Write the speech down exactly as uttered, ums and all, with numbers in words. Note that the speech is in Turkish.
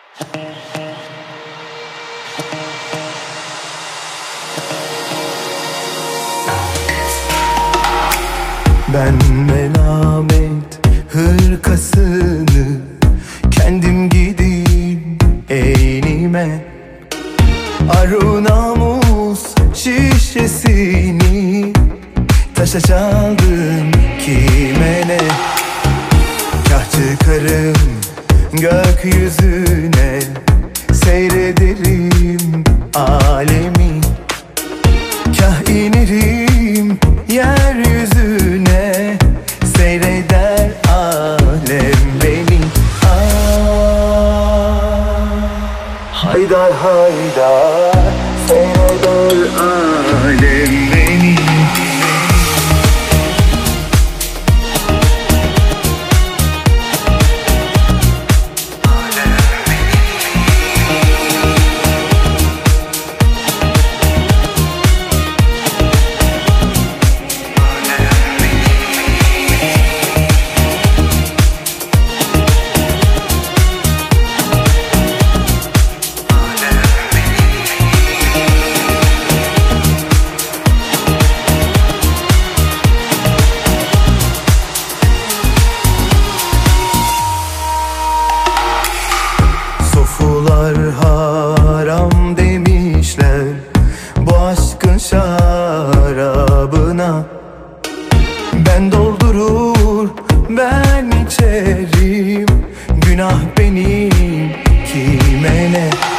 Ben melamet hırkasını kendim giydim enime, arı namus şişesini taşa çaldım kime ne. Kah çıkarım gökyüzüne, seyrederim alemi. Kah inerim yeryüzüne, seyreder alem beni. Ah, haydar haydar, seyreder alem beni. Sofular haram demişler bu aşkın şarabına. Ben doldurur ben içerim, günah benim kime ne.